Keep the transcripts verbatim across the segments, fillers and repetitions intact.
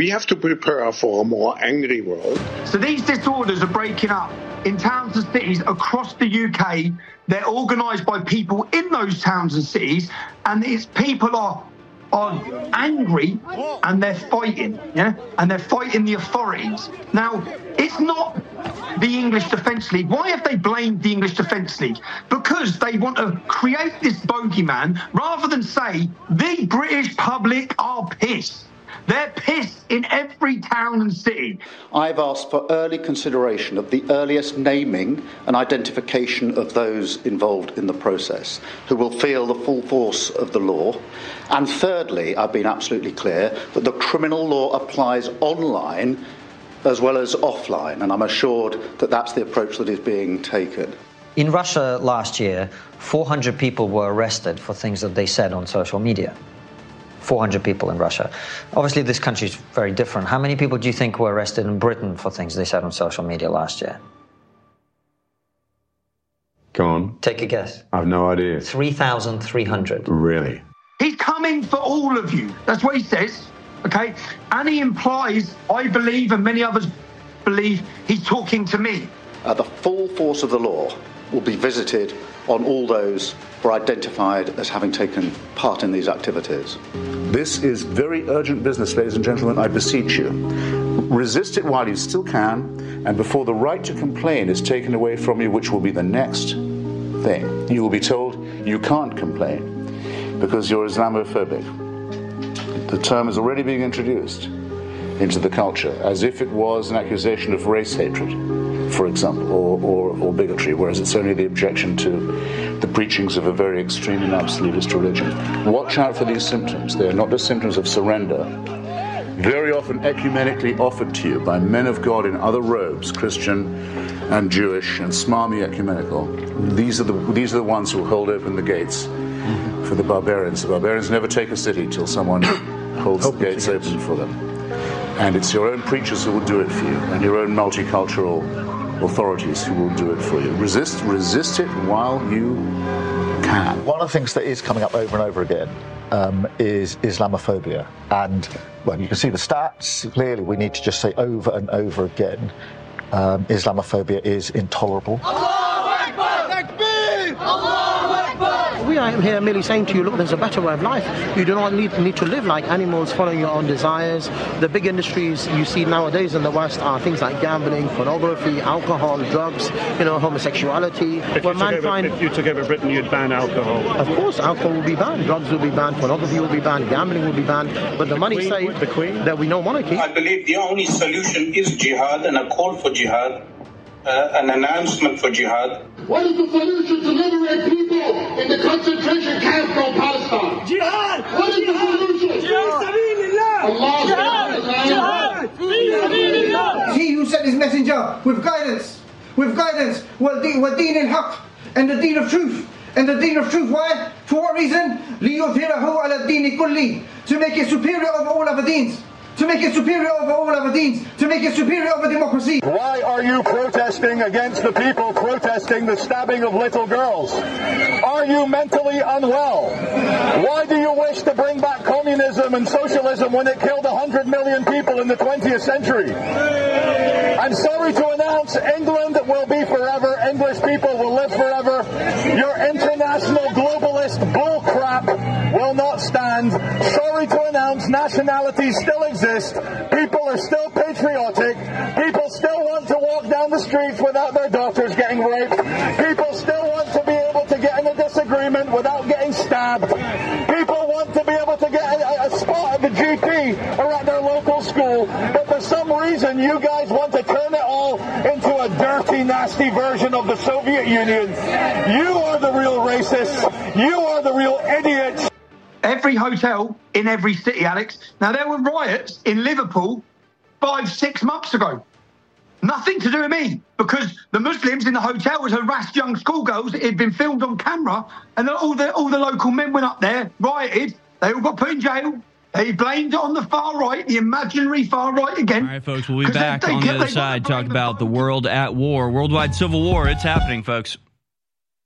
We have to prepare for a more angry world. So these disorders are breaking up in towns and cities across the U K. They're organised by people in those towns and cities, and it's people are are angry and they're fighting, yeah, and they're fighting the authorities. Now, it's not the English Defence League. Why have they blamed the English Defence League? Because they want to create this bogeyman rather than say the British public are pissed. They're pissed in every town and city. I've asked for early consideration of the earliest naming and identification of those involved in the process who will feel the full force of the law. And thirdly, I've been absolutely clear that the criminal law applies online as well as offline, and I'm assured that that's the approach that is being taken. In Russia last year, four hundred people were arrested for things that they said on social media. four hundred people in Russia. Obviously, this country is very different. How many people do you think were arrested in Britain for things they said on social media last year? Go on. Take a guess. I have no idea. three thousand three hundred. Really? He's coming for all of you. That's what he says, okay? And he implies, I believe, and many others believe, he's talking to me. Uh, the full force of the law will be visited on all those who are identified as having taken part in these activities. This is very urgent business, ladies and gentlemen, I beseech you. Resist it while you still can, and before the right to complain is taken away from you, which will be the next thing. You will be told you can't complain because you're Islamophobic. The term is already being introduced into the culture as if it was an accusation of race hatred, for example, or, or, or bigotry, whereas it's only the objection to the preachings of a very extreme and absolutist religion. Watch out for these symptoms. They are not just symptoms of surrender. Very often ecumenically offered to you by men of God in other robes, Christian and Jewish and smarmy ecumenical. These are the, these are the ones who hold open the gates for the barbarians. The barbarians never take a city till someone holds open the gates open for them. And it's your own preachers who will do it for you, and your own multicultural authorities who will do it for you. Resist, resist it while you can. One of the things that is coming up over and over again um, is Islamophobia. And, well, you can see the stats. Clearly, we need to just say over and over again, um, Islamophobia is intolerable. Allahu Akbar! Takbir! Allahu Akbar! We are here merely saying to you, look, there's a better way of life. You do not need, need to live like animals, following your own desires. The big industries you see nowadays in the West are things like gambling, pornography, alcohol, drugs, you know, homosexuality. If, you, took over, if you took over Britain, you'd ban alcohol. Of course, alcohol will be banned, drugs will be banned, pornography will be banned, gambling will be banned. But the, the money Queen, saved, the Queen? There will be no monarchy. I believe the only solution is jihad and a call for jihad. Uh, an announcement for jihad. What is the solution to liberate people in the concentration camp from Palestine? Jihad! What is jihad, the solution? Jihad! Allah jihad! Jihad! He who sent his messenger with guidance, with guidance, wa deen al-haq, and the deen of truth. And the deen of truth, why? For what reason? لِيُظْهِرَهُ عَلَى الدِّينِ كُلِّهِ, to make it superior over all other deens. To make it superior over all other deens, to make it superior over democracy. Why are you protesting against the people protesting the stabbing of little girls? Are you mentally unwell? Why do you wish to bring back communism and socialism when it killed one hundred million people in the twentieth century? I'm sorry to announce England will be forever. English people will live forever. Your international globalist bullcrap will not stand. Sorry to announce nationalities still exist. People are still patriotic. People still want to walk down the streets without their daughters getting raped. People still want to be able to get in a disagreement without getting stabbed. People want to be able to get a, a spot at the G P or at their local school. But for some reason, you guys want to turn it all into a dirty, nasty version of the Soviet Union. You are the real racists. You are the real idiots. Every hotel in every city, Alex. Now, there were riots in Liverpool five, six months ago. Nothing to do with me, because the Muslims in the hotel was harassed young schoolgirls. It had been filmed on camera, and all the all the local men went up there, rioted. They all got put in jail. They blamed it on the far right, the imaginary far right again. All right, folks, we'll be back they, they on the other side, talk about the world at war, worldwide civil war. It's happening, folks.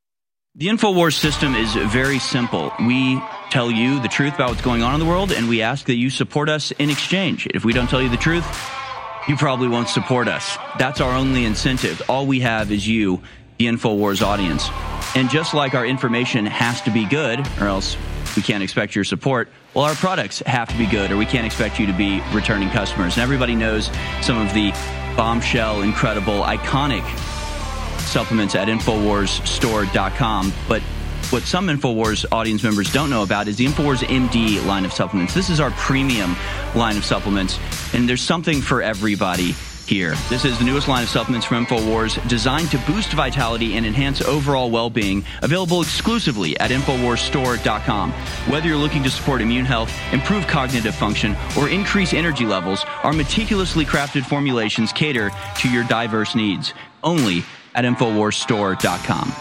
The InfoWars system is very simple. We tell you the truth about what's going on in the world, and we ask that you support us in exchange. If we don't tell you the truth, you probably won't support us. That's our only incentive. All we have is you, the InfoWars audience. And just like our information has to be good, or else we can't expect your support, well, our products have to be good, or we can't expect you to be returning customers. And everybody knows some of the bombshell, incredible, iconic supplements at InfoWars Store dot com. But what some InfoWars audience members don't know about is the InfoWars M D line of supplements. This is our premium line of supplements, and there's something for everybody here. This is the newest line of supplements from InfoWars, designed to boost vitality and enhance overall well-being, available exclusively at InfoWars Store dot com. Whether you're looking to support immune health, improve cognitive function, or increase energy levels, our meticulously crafted formulations cater to your diverse needs. Only at InfoWars Store dot com.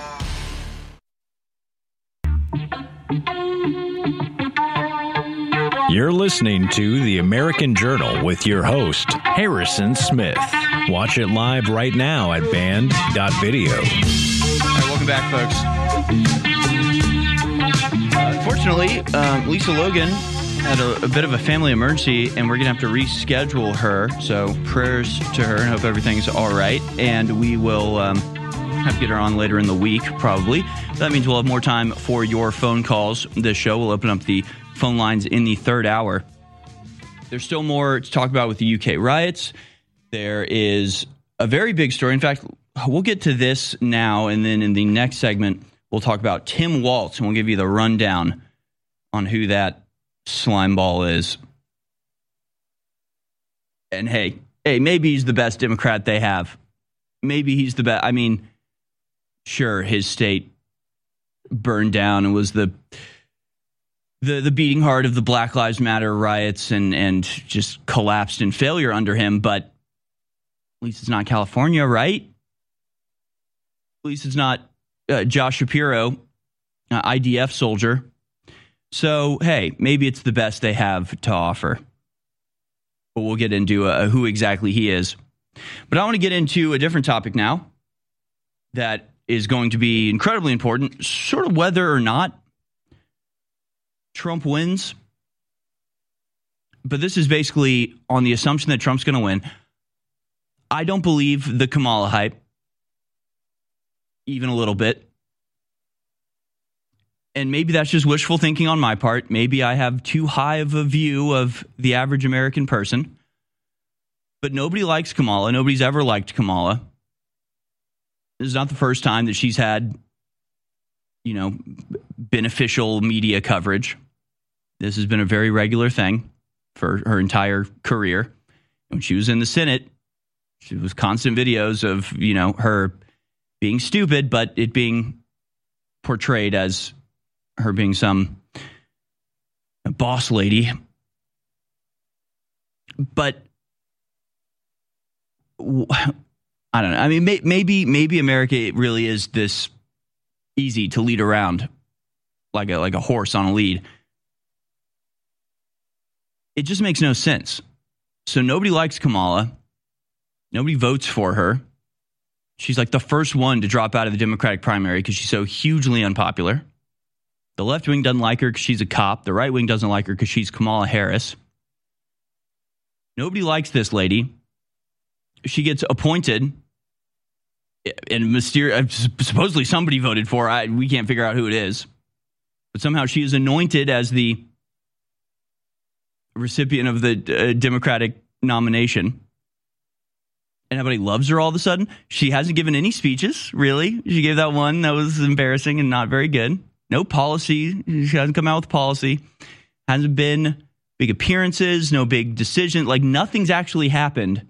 You're listening to The American Journal with your host, Harrison Smith. Watch it live right now at band dot video. All right, welcome back, folks. Uh, unfortunately, um, Lisa Logan had a, a bit of a family emergency, and we're going to have to reschedule her. So prayers to her, and hope everything's all right. And we will um, have to get her on later in the week, probably. That means we'll have more time for your phone calls. This show will open up the phone lines in the third hour. There's still more to talk about with the U K riots. There is a very big story. In fact, we'll get to this now, and then in the next segment, we'll talk about Tim Walz, and we'll give you the rundown on who that slime ball is. And hey, hey, maybe he's the best Democrat they have. Maybe he's the best. I mean, sure, his state burned down and was the the the beating heart of the Black Lives Matter riots, and and just collapsed in failure under him. But at least it's not California, right? At least it's not uh, Josh Shapiro, uh, I D F soldier. So, hey, maybe it's the best they have to offer. But we'll get into uh, who exactly he is. But I want to get into a different topic now that is going to be incredibly important, sort of whether or not Trump wins. But this is basically on the assumption that Trump's going to win. I don't believe the Kamala hype, even a little bit. And maybe that's just wishful thinking on my part. Maybe I have too high of a view of the average American person. But nobody likes Kamala. Nobody's ever liked Kamala. This is not the first time that she's had, you know, beneficial media coverage. This has been a very regular thing for her entire career. When she was in the Senate, she was constant videos of, you know, her being stupid, but it being portrayed as her being some boss lady. But I don't know. I mean, may, maybe maybe America really is this easy to lead around like a like a horse on a lead. It just makes no sense. So nobody likes Kamala. Nobody votes for her. She's like the first one to drop out of the Democratic primary because she's so hugely unpopular. The left wing doesn't like her because she's a cop. The right wing doesn't like her because she's Kamala Harris. Nobody likes this lady. She gets appointed, and mysterious, supposedly somebody voted for her. I, we can't figure out who it is. But somehow she is anointed as the recipient of the uh, Democratic nomination. And everybody loves her all of a sudden. She hasn't given any speeches, really. She gave that one that was embarrassing and not very good. No policy. She hasn't come out with policy. Hasn't been big appearances, no big decision. Like nothing's actually happened.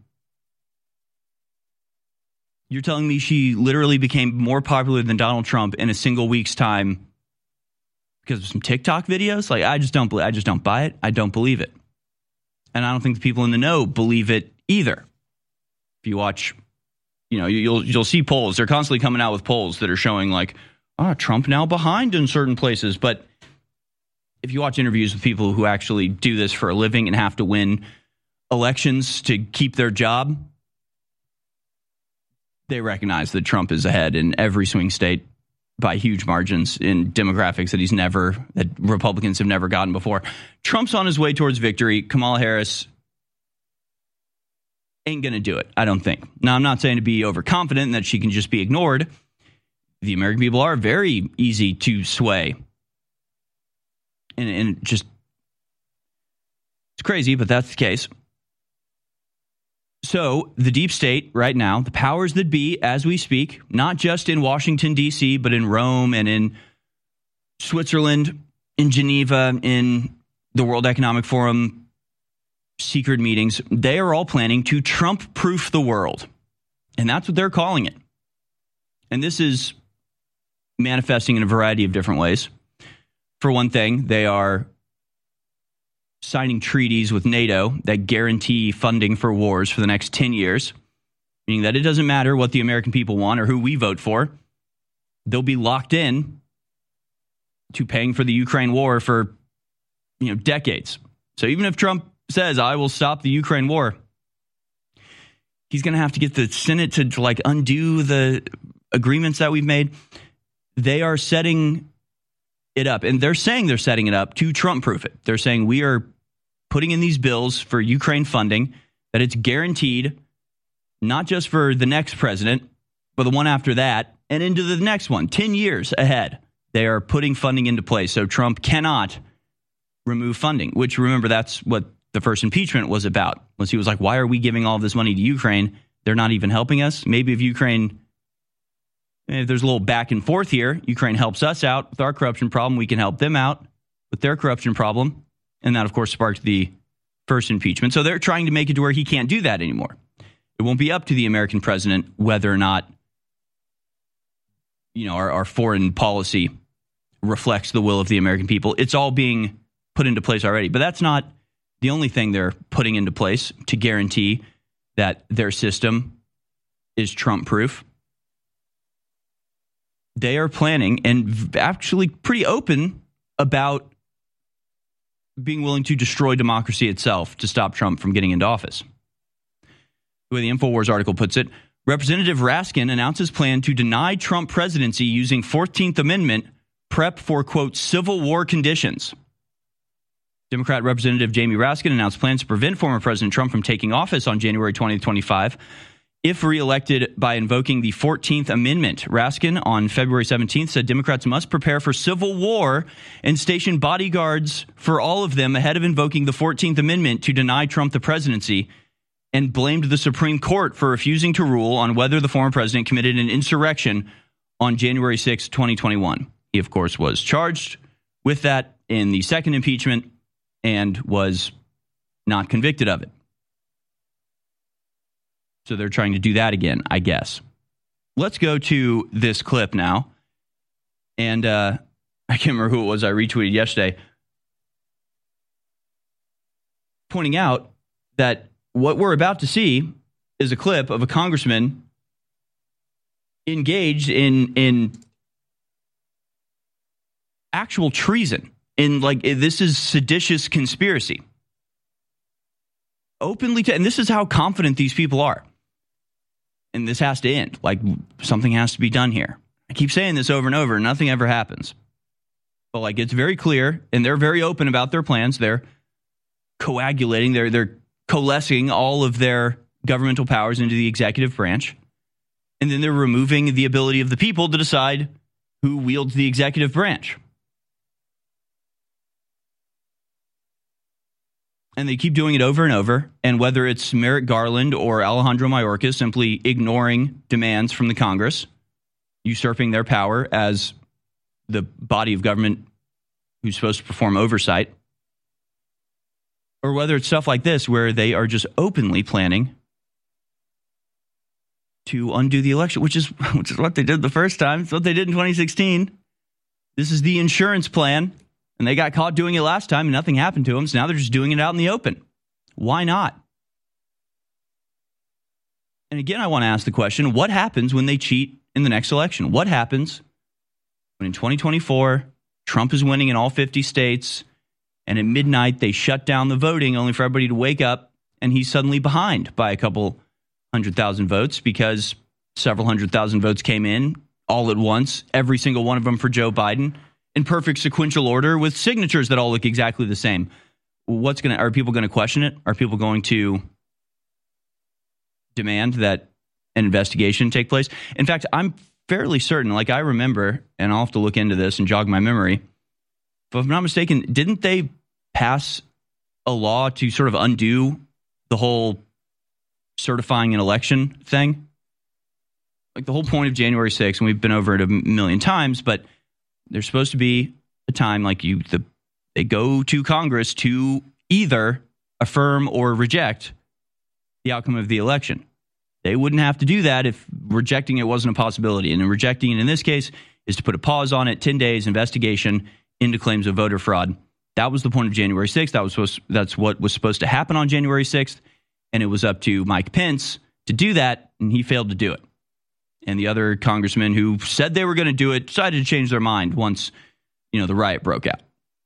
You're telling me she literally became more popular than Donald Trump in a single week's time because of some TikTok videos? Like, I just don't believe, I just don't buy it. I don't believe it. And I don't think the people in the know believe it either. If you watch, you know, you'll you'll see polls. They're constantly coming out with polls that are showing like, ah, oh, Trump now behind in certain places. But if you watch interviews with people who actually do this for a living and have to win elections to keep their job, they recognize that Trump is ahead in every swing state by huge margins in demographics that he's never, that Republicans have never gotten before. Trump's on his way towards victory. Kamala Harris ain't going to do it, I don't think. Now, I'm not saying to be overconfident and that she can just be ignored. The American people are very easy to sway. And, and just, it's crazy, but that's the case. So the deep state right now, the powers that be as we speak, not just in Washington, D C, but in Rome and in Switzerland, in Geneva, in the World Economic Forum, secret meetings, they are all planning to Trump-proof the world. And that's what they're calling it. And this is manifesting in a variety of different ways. For one thing, they are signing treaties with NATO that guarantee funding for wars for the next ten years, meaning that it doesn't matter what the American people want or who we vote for. They'll be locked in to paying for the Ukraine war for, you know, decades. So even if Trump says, I will stop the Ukraine war, he's going to have to get the Senate to, to like undo the agreements that we've made. They are setting it up, and they're saying they're setting it up to Trump-proof it. They're saying we are putting in these bills for Ukraine funding, that it's guaranteed not just for the next president, but the one after that, and into the next one, ten years ahead. They are putting funding into place, so Trump cannot remove funding, which, remember, that's what the first impeachment was about. Was he was like, why are we giving all this money to Ukraine? They're not even helping us. Maybe if Ukraine... If there's a little back and forth here, Ukraine helps us out with our corruption problem. We can help them out with their corruption problem. And that, of course, sparked the first impeachment. So they're trying to make it to where he can't do that anymore. It won't be up to the American president whether or not, you know, our, our foreign policy reflects the will of the American people. It's all being put into place already. But that's not the only thing they're putting into place to guarantee that their system is Trump-proof. They are planning and actually pretty open about being willing to destroy democracy itself to stop Trump from getting into office. The way the InfoWars article puts it, Representative Raskin announces plan to deny Trump presidency using fourteenth Amendment prep for, quote, civil war conditions. Democrat Representative Jamie Raskin announced plans to prevent former President Trump from taking office on January twentieth, twenty-five. If reelected by invoking the fourteenth Amendment. Raskin on February seventeenth said Democrats must prepare for civil war and station bodyguards for all of them ahead of invoking the fourteenth Amendment to deny Trump the presidency, and blamed the Supreme Court for refusing to rule on whether the former president committed an insurrection on January sixth, twenty twenty-one. He, of course, was charged with that in the second impeachment and was not convicted of it. So they're trying to do that again, I guess. Let's go to this clip now. And uh, I can't remember who it was I retweeted yesterday, pointing out that what we're about to see is a clip of a congressman engaged in in actual treason. In like, this is seditious conspiracy. Openly, to, and this is how confident these people are. And this has to end. Like, something has to be done here. I keep saying this over and over, and nothing ever happens. But like, it's very clear, and they're very open about their plans. They're coagulating, they're they're coalescing all of their governmental powers into the executive branch. And then they're removing the ability of the people to decide who wields the executive branch. And they keep doing it over and over. And whether it's Merrick Garland or Alejandro Mayorkas simply ignoring demands from the Congress, usurping their power as the body of government who's supposed to perform oversight, or whether it's stuff like this where they are just openly planning to undo the election, which is which is what they did the first time. It's what they did in twenty sixteen. This is the insurance plan, and they got caught doing it last time, and nothing happened to them, so now they're just doing it out in the open. Why not? And again, I want to ask the question, what happens when they cheat in the next election? What happens when in twenty twenty-four, Trump is winning in all fifty states, and at midnight they shut down the voting only for everybody to wake up, and he's suddenly behind by a couple hundred thousand votes because several hundred thousand votes came in all at once, every single one of them for Joe Biden, in perfect sequential order with signatures that all look exactly the same. What's going to, are people going to question it? Are people going to demand that an investigation take place? In fact, I'm fairly certain, like I remember, and I'll have to look into this and jog my memory, but if I'm not mistaken, didn't they pass a law to sort of undo the whole certifying an election thing? Like the whole point of January sixth, and we've been over it a million times, but there's supposed to be a time like you, the, they go to Congress to either affirm or reject the outcome of the election. They wouldn't have to do that if rejecting it wasn't a possibility. And in rejecting it in this case is to put a pause on it, ten days investigation into claims of voter fraud. That was the point of January sixth. That was supposed, that's what was supposed to happen on January sixth. And it was up to Mike Pence to do that, and he failed to do it. And the other congressmen who said they were going to do it decided to change their mind once, you know, the riot broke out.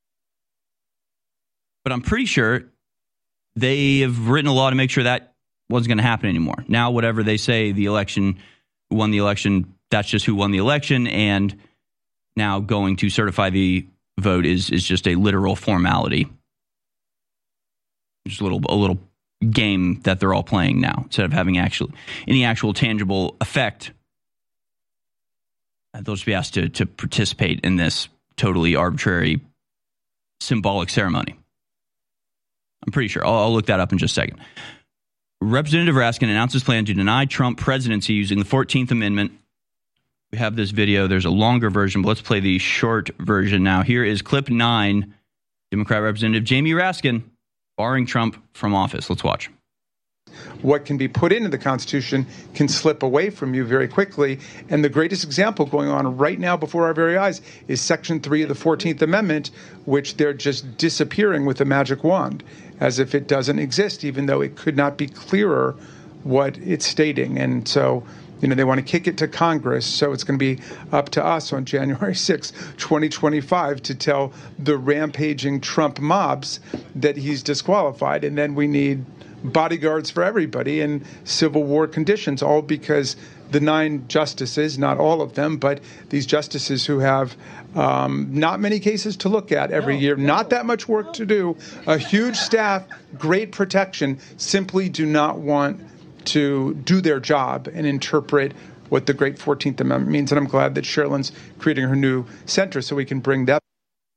But I'm pretty sure they have written a law to make sure that wasn't going to happen anymore. Now, whatever they say, the election, who won the election, that's just who won the election. And now going to certify the vote is is just a literal formality. Just a little a little game that they're all playing now instead of having actual any actual tangible effect. They'll just be asked to, to participate in this totally arbitrary, symbolic ceremony. I'm pretty sure. I'll, I'll look that up in just a second. Representative Raskin announced his plan to deny Trump presidency using the fourteenth Amendment. We have this video. There's a longer version, but let's play the short version now. Here is clip nine. Democrat Representative Jamie Raskin barring Trump from office. Let's watch. What can be put into the Constitution can slip away from you very quickly. And the greatest example going on right now before our very eyes is Section three of the fourteenth Amendment, which they're just disappearing with a magic wand, as if it doesn't exist, even though it could not be clearer what it's stating. And so, you know, they want to kick it to Congress. So it's going to be up to us on January sixth, twenty twenty-five, to tell the rampaging Trump mobs that he's disqualified. And then we need bodyguards for everybody in Civil War conditions, all because the nine justices, not all of them, but these justices who have um, not many cases to look at every year, not that much work to do, a huge staff, great protection, simply do not want to do their job and interpret what the great fourteenth Amendment means. And I'm glad that Sherilyn's creating her new center so we can bring that.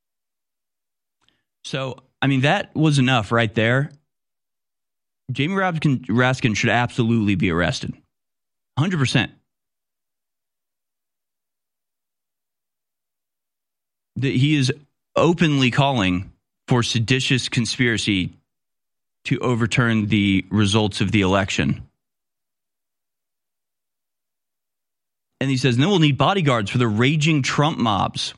So, I mean, that was enough right there. Jamie Raskin, Raskin should absolutely be arrested. one hundred percent. The, he is openly calling for seditious conspiracy to overturn the results of the election. And he says, and then we'll need bodyguards for the raging Trump mobs.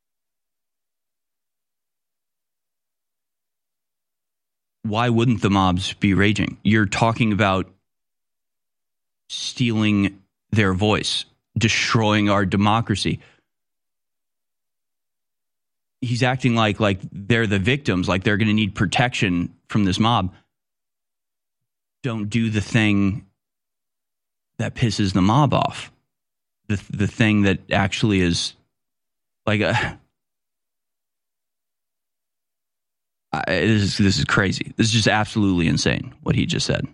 Why wouldn't the mobs be raging? You're talking about stealing their voice, destroying our democracy. He's acting like like they're the victims, like they're going to need protection from this mob. Don't do the thing that pisses the mob off. The the thing that actually is like a. I, this is this is crazy. This is just absolutely insane what he just said.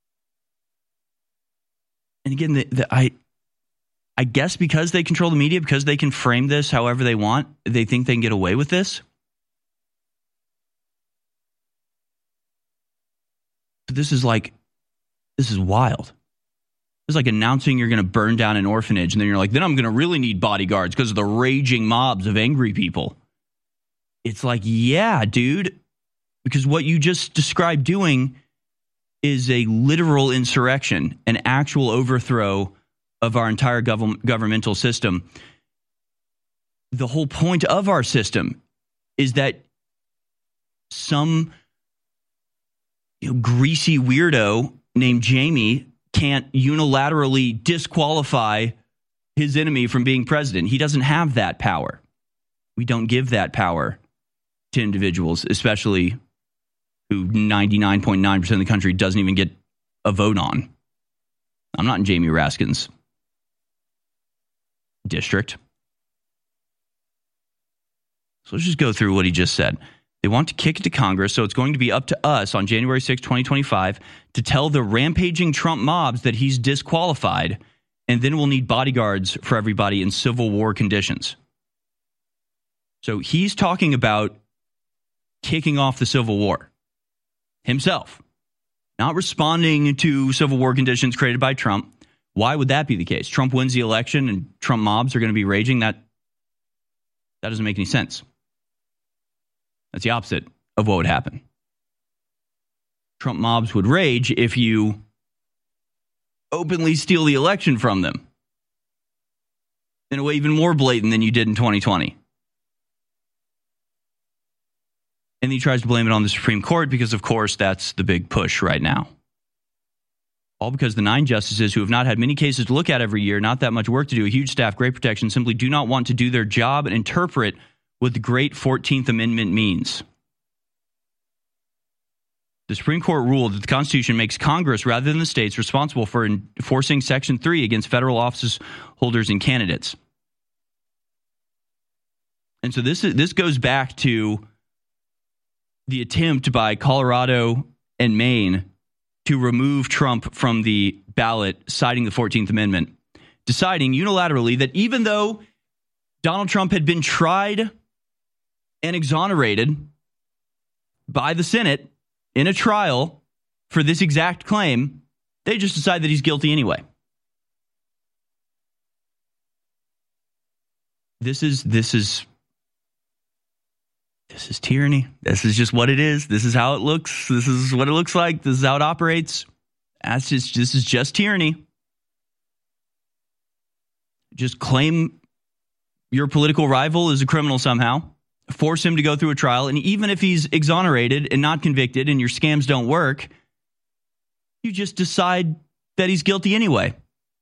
And again, the, the, I I guess because they control the media, because they can frame this however they want, they think they can get away with this. But this is like, this is wild. It's like announcing you're going to burn down an orphanage, and then you're like, then I'm going to really need bodyguards because of the raging mobs of angry people. It's like, yeah, dude. Because what you just described doing is a literal insurrection, an actual overthrow of our entire gov- governmental system. The whole point of our system is that some you know, greasy weirdo named Jamie can't unilaterally disqualify his enemy from being president. He doesn't have that power. We don't give that power to individuals, especially who ninety-nine point nine percent of the country doesn't even get a vote on. I'm not in Jamie Raskin's district. So let's just go through what he just said. They want to kick it to Congress, so it's going to be up to us on January sixth, twenty twenty-five to tell the rampaging Trump mobs that he's disqualified, and then we'll need bodyguards for everybody in civil war conditions. So he's talking about kicking off the Civil War himself, not responding to civil war conditions created by Trump. Why would that be the case? Trump wins the election and Trump mobs are going to be raging? That, that doesn't make any sense. That's the opposite of what would happen. Trump mobs would rage if you openly steal the election from them in a way even more blatant than you did in twenty twenty. And he tries to blame it on the Supreme Court because, of course, that's the big push right now. All because the nine justices who have not had many cases to look at every year, not that much work to do, a huge staff, great protection, simply do not want to do their job and interpret what the great fourteenth Amendment means. The Supreme Court ruled that the Constitution makes Congress, rather than the states, responsible for enforcing Section three against federal office holders and candidates. And so this is, this goes back to the attempt by Colorado and Maine to remove Trump from the ballot, citing the fourteenth Amendment, deciding unilaterally that even though Donald Trump had been tried and exonerated by the Senate in a trial for this exact claim, they just decide that he's guilty anyway. This is this is This is tyranny. This is just what it is. This is how it looks. This is what it looks like. This is how it operates. That's just, this is just tyranny. Just claim your political rival is a criminal somehow. Force him to go through a trial. And even if he's exonerated and not convicted and your scams don't work, you just decide that he's guilty anyway.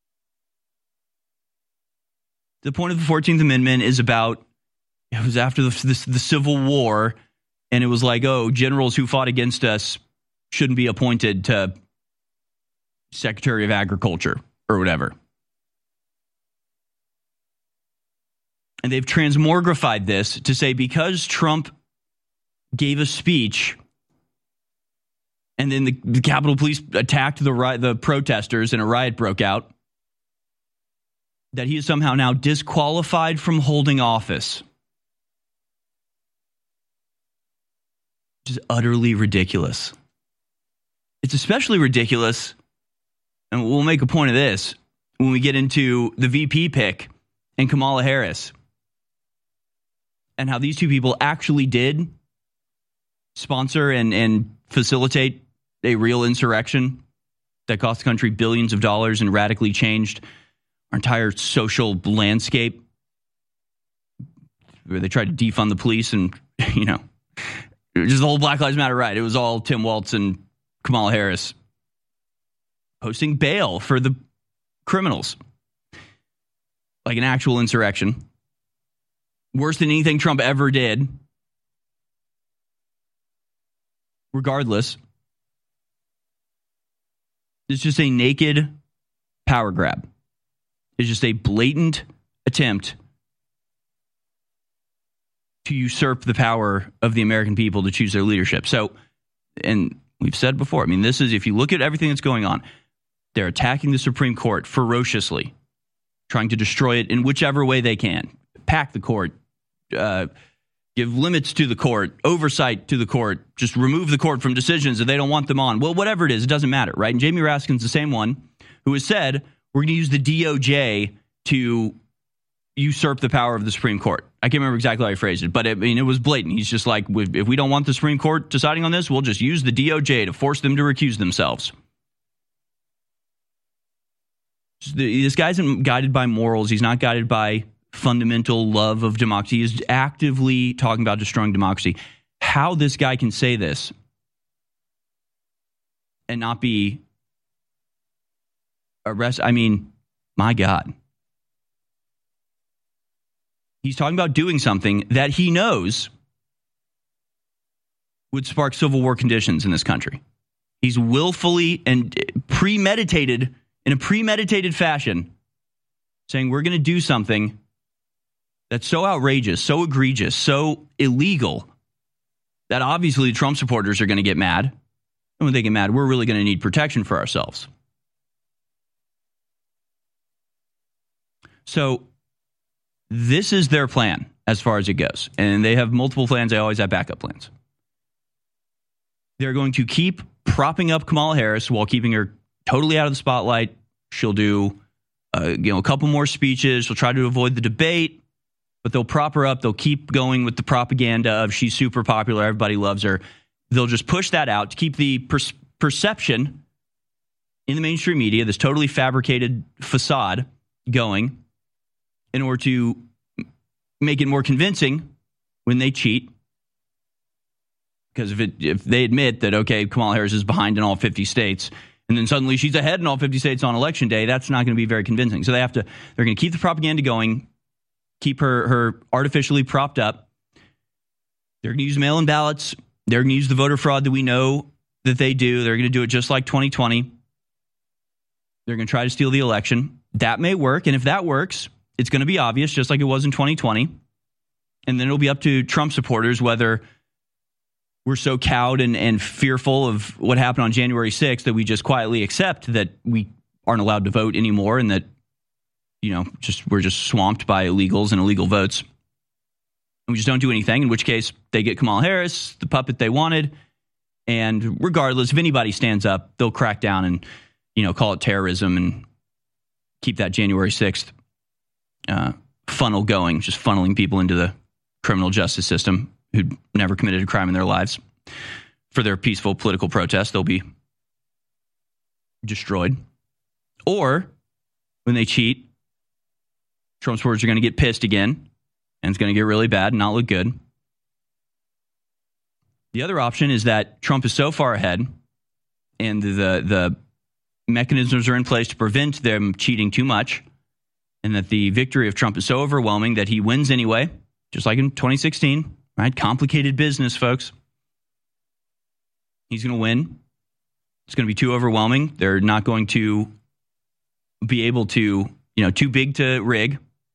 The point of the fourteenth Amendment is about, it was after the, the, the Civil War, and it was like, oh, generals who fought against us shouldn't be appointed to Secretary of Agriculture or whatever. And they've transmogrified this to say because Trump gave a speech and then the, the Capitol Police attacked the, the protesters and a riot broke out, that he is somehow now disqualified from holding office. Which is utterly ridiculous. It's especially ridiculous, and we'll make a point of this when we get into the V P pick and Kamala Harris, and how these two people actually did sponsor and, and facilitate a real insurrection that cost the country billions of dollars and radically changed our entire social landscape, where they tried to defund the police and, you know, just the whole Black Lives Matter riot. It was all Tim Walz and Kamala Harris posting bail for the criminals. Like an actual insurrection. Worse than anything Trump ever did. Regardless, it's just a naked power grab. It's just a blatant attempt to usurp the power of the American people to choose their leadership. So, and we've said before, I mean, this is, if you look at everything that's going on, they're attacking the Supreme Court ferociously, trying to destroy it in whichever way they can. Pack the court, uh, give limits to the court, oversight to the court, just remove the court from decisions that they don't want them on. Well, whatever it is, it doesn't matter, right? And Jamie Raskin's the same one who has said, we're going to use the D O J to usurp the power of the Supreme Court. I can't remember exactly how he phrased it, but it, I mean, it was blatant. He's just like, if we don't want the Supreme Court deciding on this, we'll just use the D O J to force them to recuse themselves. This guy isn't guided by morals. He's not guided by fundamental love of democracy. He's actively talking about destroying democracy. How this guy can say this and not be arrested, I mean, my God. He's talking about doing something that he knows would spark civil war conditions in this country. He's willfully and premeditated, in a premeditated fashion, saying we're going to do something that's so outrageous, so egregious, so illegal that obviously Trump supporters are going to get mad. And when they get mad, we're really going to need protection for ourselves. So this is their plan as far as it goes. And they have multiple plans. They always have backup plans. They're going to keep propping up Kamala Harris while keeping her totally out of the spotlight. She'll do uh, you know, a couple more speeches. She'll try to avoid the debate, but they'll prop her up. They'll keep going with the propaganda of she's super popular. Everybody loves her. They'll just push that out to keep the per- perception in the mainstream media, this totally fabricated facade going, in order to make it more convincing when they cheat. Because if it, if they admit that, okay, Kamala Harris is behind in all fifty states, and then suddenly she's ahead in all fifty states on election day, that's not going to be very convincing. So they have to, they're going to keep the propaganda going, keep her, her artificially propped up. They're going to use mail-in ballots. They're going to use the voter fraud that we know that they do. They're going to do it just like twenty twenty. They're going to try to steal the election. That may work. And if that works, it's going to be obvious, just like it was in twenty twenty. And then it'll be up to Trump supporters whether we're so cowed and, and fearful of what happened on January sixth that we just quietly accept that we aren't allowed to vote anymore, and that, you know, just we're just swamped by illegals and illegal votes. And we just don't do anything, in which case they get Kamala Harris, the puppet they wanted. And regardless, if anybody stands up, they'll crack down and, you know, call it terrorism and keep that January sixth uh, funnel going, just funneling people into the criminal justice system who'd never committed a crime in their lives. For their peaceful political protest, they'll be destroyed. Or when they cheat, Trump supporters are going to get pissed again, and it's going to get really bad and not look good. The other option is that Trump is so far ahead and the the mechanisms are in place to prevent them cheating too much, and that the victory of Trump is so overwhelming that he wins anyway, just like in twenty sixteen. Right? Complicated business, folks. He's going to win. It's going to be too overwhelming. They're not going to be able to, you know, too big to rig.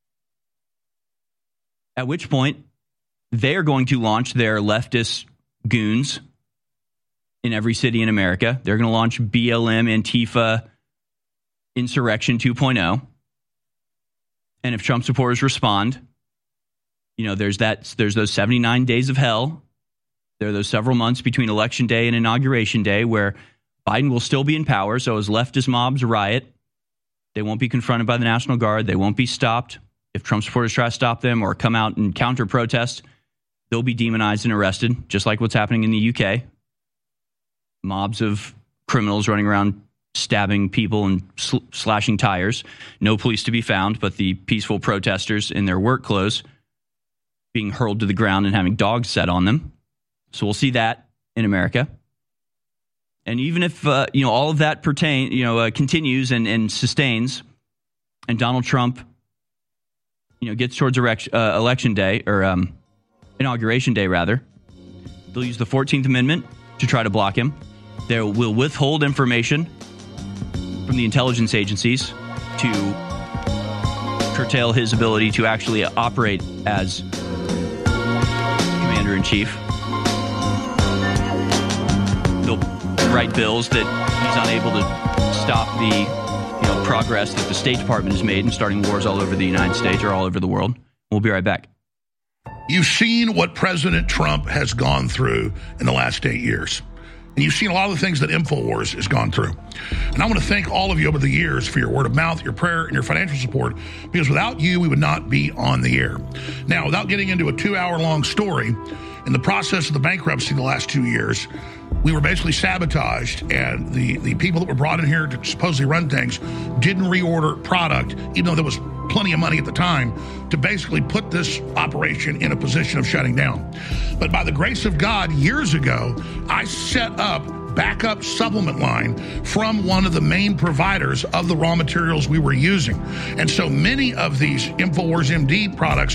At which point, they are going to launch their leftist goons in every city in America. They're going to launch B L M, Antifa, Insurrection two point oh. And if Trump supporters respond, you know, there's that. There's those seventy-nine days of hell. There are those several months between Election Day and Inauguration Day where Biden will still be in power. So as leftist mobs riot, they won't be confronted by the National Guard. They won't be stopped. If Trump supporters try to stop them or come out and counter protest, they'll be demonized and arrested, just like what's happening in the U K. Mobs of criminals running around stabbing people and sl- slashing tires. No police to be found, but the peaceful protesters in their work clothes being hurled to the ground and having dogs set on them. So we'll see that in America. And even if, uh, you know, all of that pertain, you know, uh, continues and, and sustains, and Donald Trump, you know, gets towards erect, uh, election day or um, inauguration day, rather, they'll use the fourteenth Amendment to try to block him. They will withhold information from the intelligence agencies to curtail his ability to actually operate as Commander-in-Chief. They'll write bills that he's unable to stop the, you know, progress that the State Department has made in starting wars all over the United States or all over the world. We'll be right back. You've seen what President Trump has gone through in the last eight years. And you've seen a lot of the things that InfoWars has gone through. And I want to thank all of you over the years for your word of mouth, your prayer, and your financial support, because without you, we would not be on the air. Now, without getting into a two-hour-long story, in the process of the bankruptcy the last two years, we were basically sabotaged, and the, the people that were brought in here to supposedly run things didn't reorder product, even though there was plenty of money at the time, to basically put this operation in a position of shutting down. But by the grace of God, years ago, I set up backup supplement line from one of the main providers of the raw materials we were using. And so many of these InfoWars M D products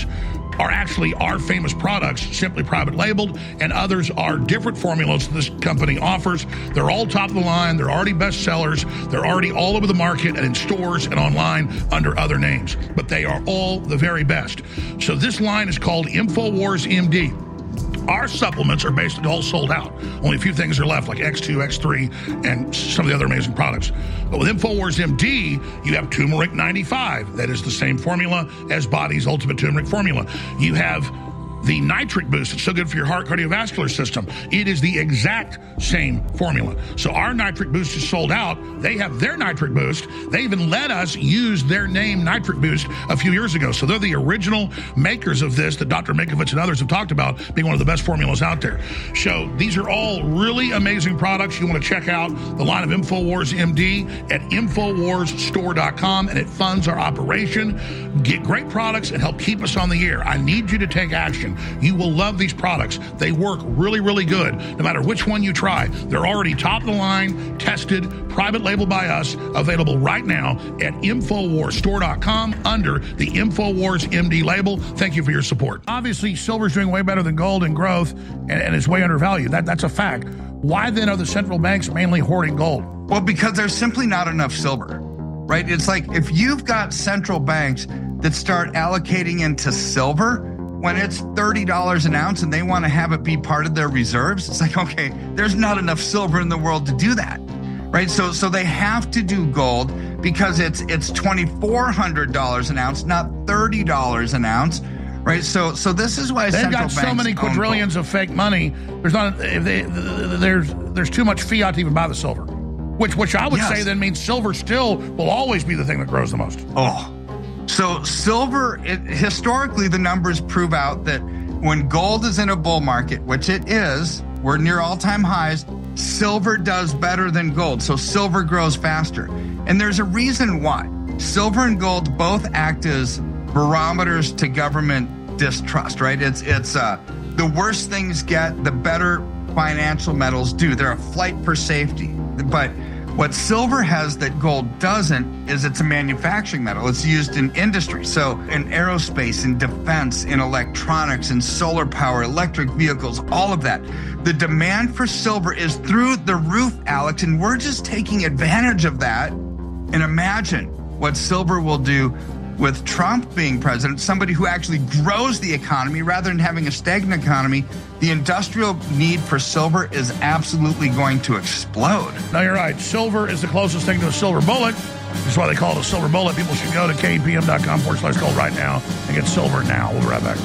are actually our famous products, simply private labeled, and others are different formulas this company offers. They're all top of the line. They're already bestsellers. They're already all over the market and in stores and online under other names. But they are all the very best. So this line is called InfoWars M D. Our supplements are basically all sold out. Only a few things are left, like X two, X three, and some of the other amazing products. But with InfoWars M D, you have Turmeric ninety-five. That is the same formula as Body's Ultimate Turmeric Formula. You have the Nitric Boost. It's so good for your heart cardiovascular system. It is the exact same formula. So our Nitric Boost is sold out. They have their Nitric Boost. They even let us use their name, Nitric Boost, a few years ago. So they're the original makers of this that Doctor Mikovits and others have talked about being one of the best formulas out there. So these are all really amazing products. You want to check out the line of InfoWars M D at Infowars Store dot com, and it funds our operation. Get great products and help keep us on the air. I need you to take action. You will love these products. They work really, really good. No matter which one you try, they're already top of the line, tested, private labeled by us, available right now at Infowars Store dot com under the InfoWars M D label. Thank you for your support. Obviously, silver's doing way better than gold in growth, and, and it's way undervalued. That, that's a fact. Why then are the central banks mainly hoarding gold? Well, because there's simply not enough silver, right? It's like if you've got central banks that start allocating into silver when it's thirty dollars an ounce and they want to have it be part of their reserves, it's like, okay, there's not enough silver in the world to do that, right? So so they have to do gold because it's it's twenty-four hundred dollars an ounce, not thirty dollars an ounce, right? So so this is why they've central got so banks many quadrillions of fake money. There's not if they, there's there's too much fiat to even buy the silver, which which I would Yes. say then means silver still will always be the thing that grows the most. Oh. So silver, it, historically, the numbers prove out that when gold is in a bull market, which it is, we're near all-time highs, silver does better than gold. So silver grows faster. And there's a reason why. Silver and gold both act as barometers to government distrust, right? It's, it's uh, the worse things get, the better financial metals do. They're a flight for safety. But what silver has that gold doesn't is it's a manufacturing metal. It's used in industry. So in aerospace, in defense, in electronics, in solar power, electric vehicles, all of that. The demand for silver is through the roof, Alex, and we're just taking advantage of that. And imagine what silver will do with Trump being president, somebody who actually grows the economy rather than having a stagnant economy. The industrial need for silver is absolutely going to explode. No, you're right. Silver is the closest thing to a silver bullet. That's why they call it a silver bullet. People should go to K P M dot com forward slash gold right now and get silver now. We'll be right back.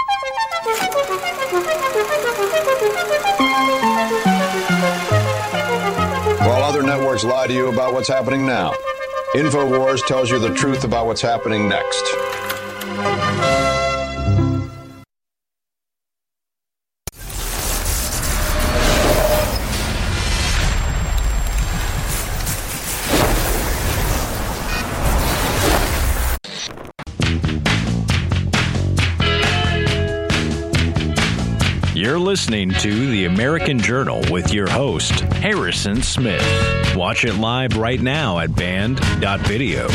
While other networks lie to you about what's happening now, InfoWars tells you the truth about what's happening next. You're listening to The American Journal with your host, Harrison Smith. Watch it live right now at band dot video.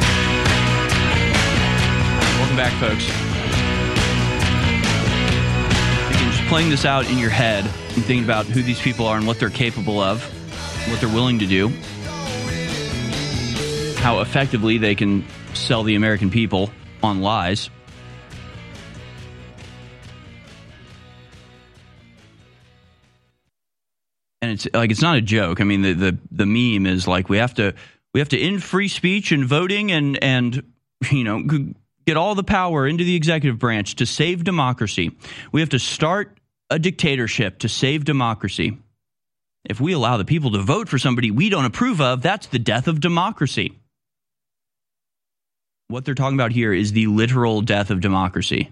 Welcome back, folks. You can just playing this out in your head and thinking about who these people are and what they're capable of, what they're willing to do, how effectively they can sell the American people on lies. And it's like, it's not a joke. I mean, the, the, the meme is like, we have to we have to end free speech and voting and, and, you know, get all the power into the executive branch to save democracy. We have to start a dictatorship to save democracy. If we allow the people to vote for somebody we don't approve of, that's the death of democracy. What they're talking about here is the literal death of democracy,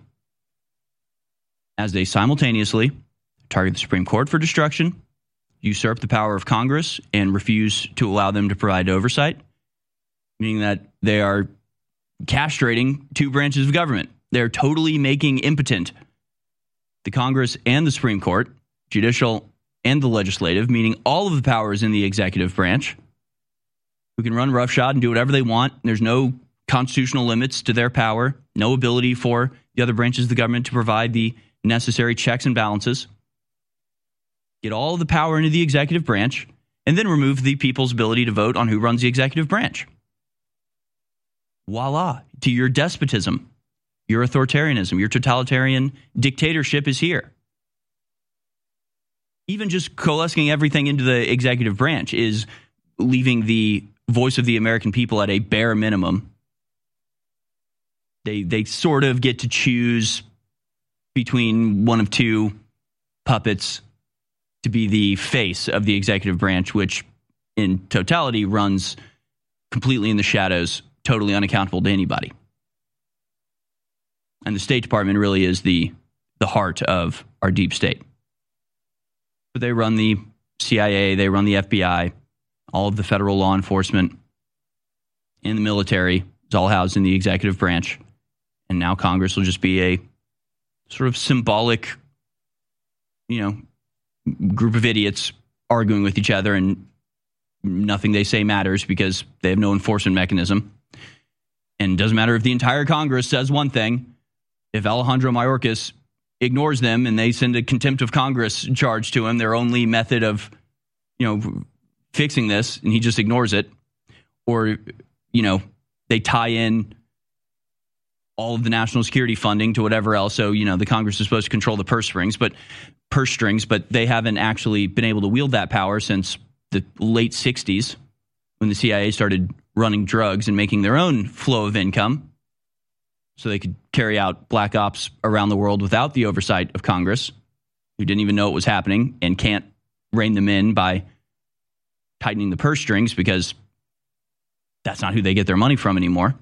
as they simultaneously target the Supreme Court for destruction, usurp the power of Congress, and refuse to allow them to provide oversight, meaning that they are castrating two branches of government. They're totally making impotent the Congress and the Supreme Court, judicial and the legislative, meaning all of the powers in the executive branch, who can run roughshod and do whatever they want. There's no constitutional limits to their power, no ability for the other branches of the government to provide the necessary checks and balances, get all of the power into the executive branch, and then remove the people's ability to vote on who runs the executive branch. Voila, to your despotism, your authoritarianism, your totalitarian dictatorship is here. Even just coalescing everything into the executive branch is leaving the voice of the American people at a bare minimum. They they sort of get to choose between one of two puppets to be the face of the executive branch, which in totality runs completely in the shadows, totally unaccountable to anybody. And the State Department really is the the heart of our deep state. But they run the C I A, they run the F B I, all of the federal law enforcement and the military is all housed in the executive branch. And now Congress will just be a sort of symbolic, you know, group of idiots arguing with each other, and nothing they say matters because they have no enforcement mechanism. And it doesn't matter if the entire Congress says one thing. If Alejandro Mayorkas ignores them and they send a contempt of Congress charge to him, their only method of, you know, fixing this, and he just ignores it, or, you know, they tie in all of the national security funding to whatever else. So, you know, the Congress is supposed to control the purse strings, but purse strings, but they haven't actually been able to wield that power since the late sixties when the C I A started running drugs and making their own flow of income so they could carry out black ops around the world without the oversight of Congress, who didn't even know it was happening and can't rein them in by tightening the purse strings because that's not who they get their money from anymore.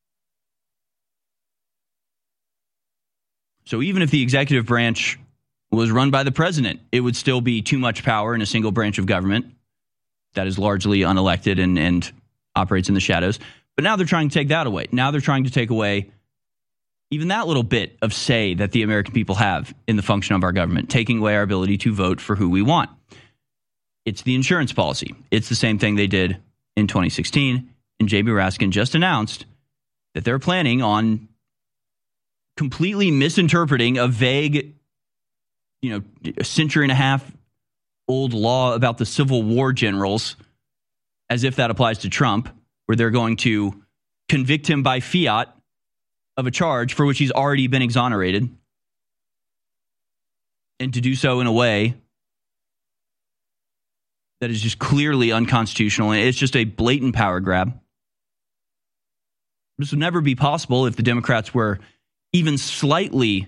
So even if the executive branch was run by the president, it would still be too much power in a single branch of government that is largely unelected and, and operates in the shadows. But now they're trying to take that away. Now they're trying to take away even that little bit of say that the American people have in the function of our government, taking away our ability to vote for who we want. It's the insurance policy. It's the same thing they did in twenty sixteen. And J B Raskin just announced that they're planning on completely misinterpreting a vague, you know, a century and a half old law about the Civil War generals, as if that applies to Trump, where they're going to convict him by fiat of a charge for which he's already been exonerated, and to do so in a way that is just clearly unconstitutional. It's just a blatant power grab. This would never be possible if the Democrats were even slightly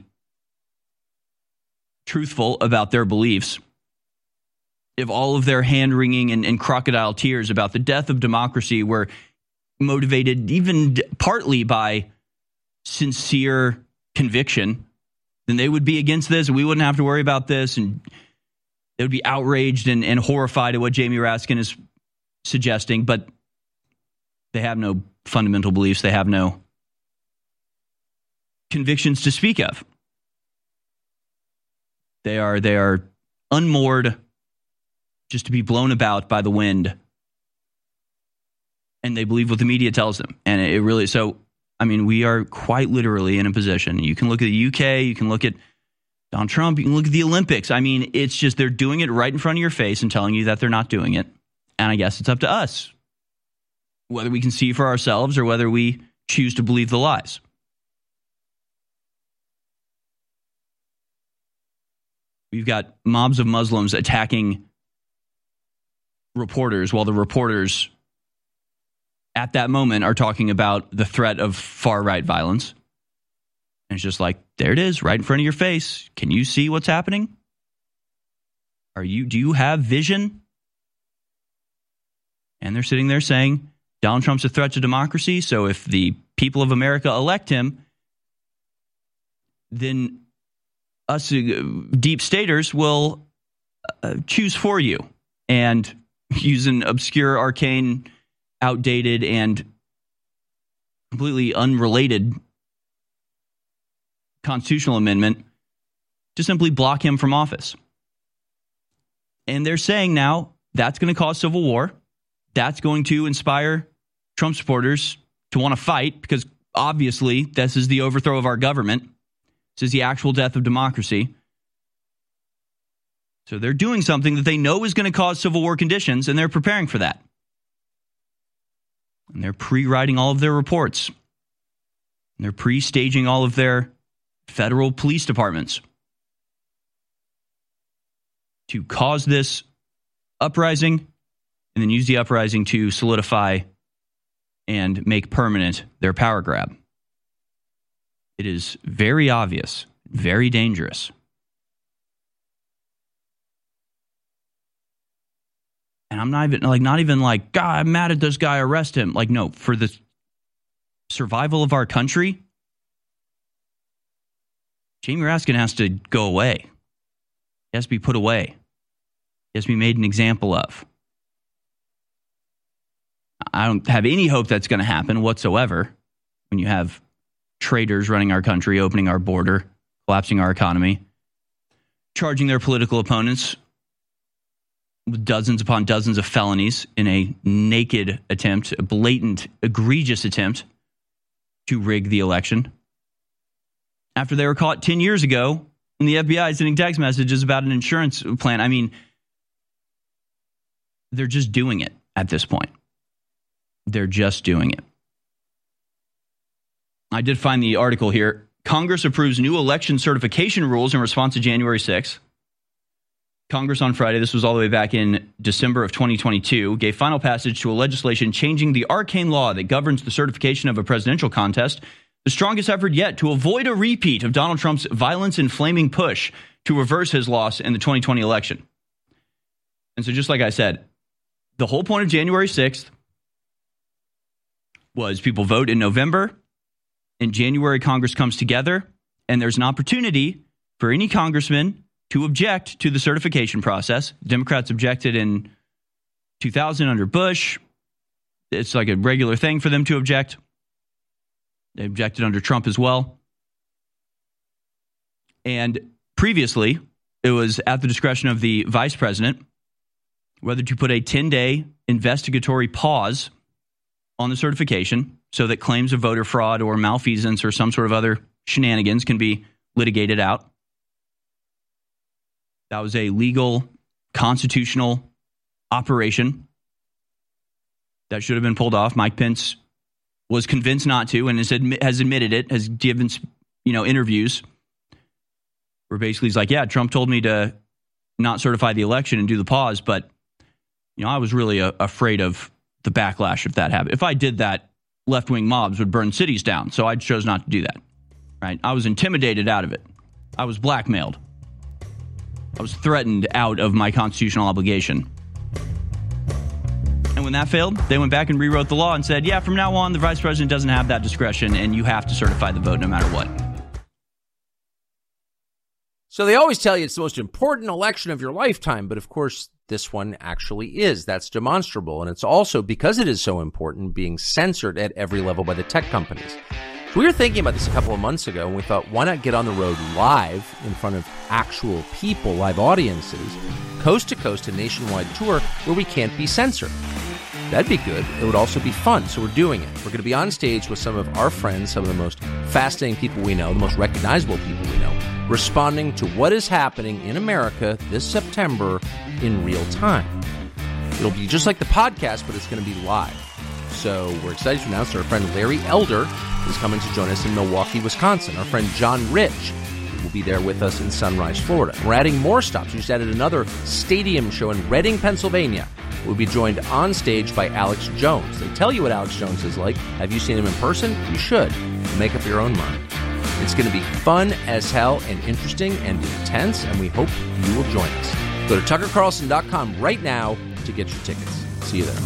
truthful about their beliefs. If all of their hand-wringing and, and crocodile tears about the death of democracy were motivated even partly by sincere conviction, then they would be against this, and we wouldn't have to worry about this, and they would be outraged and, and horrified at what Jamie Raskin is suggesting. But they have no fundamental beliefs. They have no convictions to speak of. They are they are unmoored just to be blown about by the wind. And they believe what the media tells them. And it really, so, I mean, we are quite literally in a position. You can look at the U K, you can look at Donald Trump, you can look at the Olympics. I mean, it's just they're doing it right in front of your face and telling you that they're not doing it. And I guess it's up to us whether we can see for ourselves or whether we choose to believe the lies. We've got mobs of Muslims attacking reporters while the reporters at that moment are talking about the threat of far-right violence. And it's just like, there it is, right in front of your face. Can you see what's happening? Are you, do you have vision? And they're sitting there saying, Donald Trump's a threat to democracy, so if the people of America elect him, then us uh, deep staters will uh, choose for you and use an obscure, arcane, outdated, and completely unrelated constitutional amendment to simply block him from office. And they're saying now that's going to cause civil war. That's going to inspire Trump supporters to want to fight because obviously this is the overthrow of our government. This is the actual death of democracy. So they're doing something that they know is going to cause civil war conditions, and they're preparing for that. And they're pre-writing all of their reports. And they're pre-staging all of their federal police departments to cause this uprising and then use the uprising to solidify and make permanent their power grab. It is very obvious, very dangerous. And I'm not even like, not even like, God, I'm mad at this guy, arrest him. Like, no, for the survival of our country, Jamie Raskin has to go away. He has to be put away. He has to be made an example of. I don't have any hope that's going to happen whatsoever when you have traitors running our country, opening our border, collapsing our economy, charging their political opponents with dozens upon dozens of felonies in a naked attempt, a blatant, egregious attempt to rig the election. After they were caught ten years ago in the F B I sending text messages about an insurance plan. I mean, they're just doing it at this point. They're just doing it. I did find the article here. Congress approves new election certification rules in response to January sixth. Congress on Friday, this was all the way back in December of twenty twenty-two, gave final passage to a legislation changing the arcane law that governs the certification of a presidential contest, the strongest effort yet to avoid a repeat of Donald Trump's violence-inflaming push to reverse his loss in the twenty twenty election. And so just like I said, the whole point of January sixth was people vote in November. In January, Congress comes together, and there's an opportunity for any congressman to object to the certification process. Democrats objected in two thousand under Bush. It's like a regular thing for them to object. They objected under Trump as well. And previously, it was at the discretion of the vice president whether to put a ten-day investigatory pause on the certification so that claims of voter fraud or malfeasance or some sort of other shenanigans can be litigated out. That was a legal, constitutional operation that should have been pulled off. Mike Pence was convinced not to and has, admi- has admitted it, has given, you know, interviews where basically he's like, yeah, Trump told me to not certify the election and do the pause, but, you know, I was really uh, afraid of the backlash if that happened. If I did that, left-wing mobs would burn cities down, so I chose not to do that. Right? I was intimidated out of it. I was blackmailed. I was threatened out of my constitutional obligation. And when that failed, they went back and rewrote the law and said, yeah, from now on, the vice president doesn't have that discretion, and you have to certify the vote no matter what. So they always tell you it's the most important election of your lifetime, but of course, this one actually is. That's demonstrable. And it's also, because it is so important, being censored at every level by the tech companies. So we were thinking about this a couple of months ago, and we thought, why not get on the road live in front of actual people, live audiences, coast to coast, a nationwide tour where we can't be censored. That'd be good. It would also be fun, so we're doing it. We're going to be on stage with some of our friends, some of the most fascinating people we know, the most recognizable people we know, responding to what is happening in America this September in real time. It'll be just like the podcast, but it's going to be live. So we're excited to announce that our friend Larry Elder is coming to join us in Milwaukee, Wisconsin. Our friend John Rich will be there with us in Sunrise, Florida. We're adding more stops. We just added another stadium show in Reading, Pennsylvania. We'll be joined on stage by Alex Jones. They tell you what Alex Jones is like. Have you seen him in person? You should. Make up your own mind. It's going to be fun as hell and interesting and intense, and we hope you will join us. Go to tucker carlson dot com right now to get your tickets. See you there.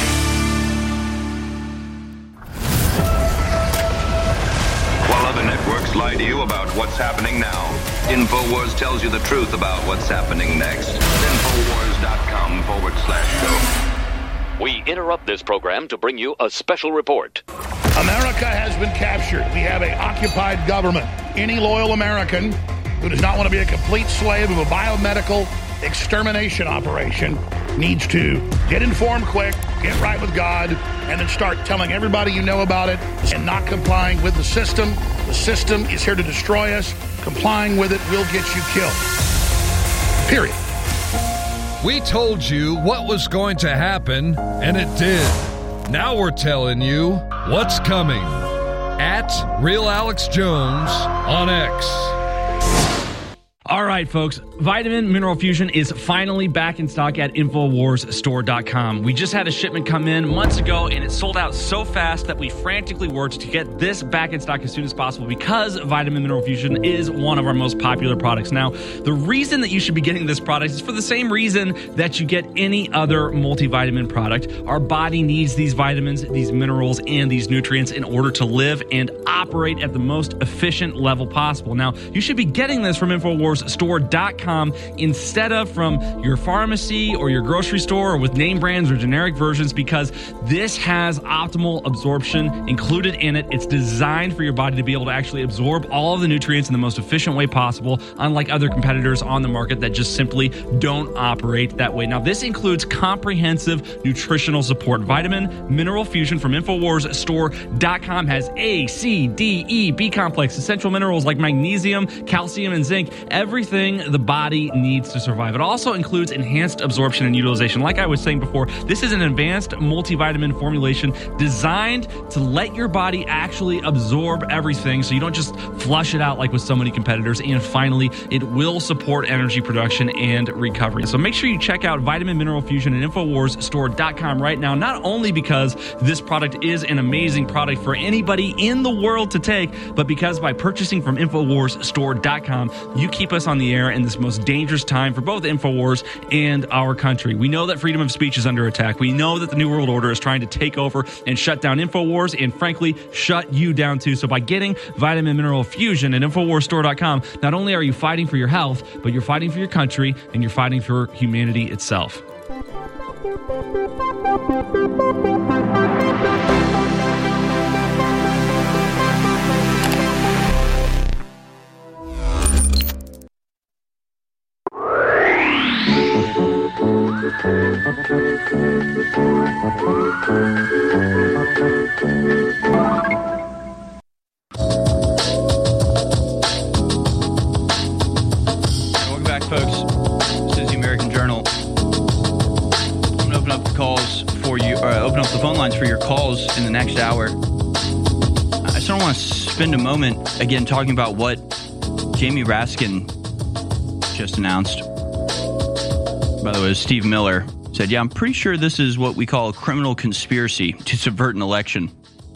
While other networks lie to you about what's happening now, InfoWars tells you the truth about what's happening next. InfoWars.com forward slash show. We interrupt this program to bring you a special report. America has been captured. We have an occupied government. Any loyal American who does not want to be a complete slave of a biomedical extermination operation needs to get informed quick, get right with God, and then start telling everybody you know about it and not complying with the system. The system is here to destroy us. Complying with it will get you killed. Period. We told you what was going to happen, and it did. Now we're telling you what's coming. At Real Alex Jones on X. All right, folks. Vitamin Mineral Fusion is finally back in stock at Infowars Store dot com. We just had a shipment come in months ago, and it sold out so fast that we frantically worked to get this back in stock as soon as possible because Vitamin Mineral Fusion is one of our most popular products. Now, the reason that you should be getting this product is for the same reason that you get any other multivitamin product. Our body needs these vitamins, these minerals, and these nutrients in order to live and operate at the most efficient level possible. Now, you should be getting this from Infowars Store dot com instead of from your pharmacy or your grocery store or with name brands or generic versions because this has optimal absorption included in it. It's designed for your body to be able to actually absorb all of the nutrients in the most efficient way possible, unlike other competitors on the market that just simply don't operate that way. Now, this includes comprehensive nutritional support. Vitamin Mineral Fusion from Infowars Store dot com has A, C, D, E, B complex, essential minerals like magnesium, calcium, and zinc. Everything the body needs to survive. It also includes enhanced absorption and utilization. Like I was saying before, this is an advanced multivitamin formulation designed to let your body actually absorb everything so you don't just flush it out like with so many competitors. And finally, it will support energy production and recovery. So make sure you check out Vitamin Mineral Fusion at Infowars Store dot com right now, not only because this product is an amazing product for anybody in the world to take, but because by purchasing from Infowars Store dot com, you keep us on the air in this most dangerous time for both InfoWars and our country. We know that freedom of speech is under attack. We know that the New World Order is trying to take over and shut down InfoWars and, frankly, shut you down too. So by getting Vitamin Mineral Fusion at Infowars Store dot com, not only are you fighting for your health, but you're fighting for your country and you're fighting for humanity itself. Welcome back, folks. This is the American Journal. I'm going to open up the calls for you, or open up the phone lines for your calls in the next hour. I just don't want to spend a moment again talking about what Jamie Raskin just announced. By the way, Steve Miller said, yeah, I'm pretty sure this is what we call a criminal conspiracy to subvert an election.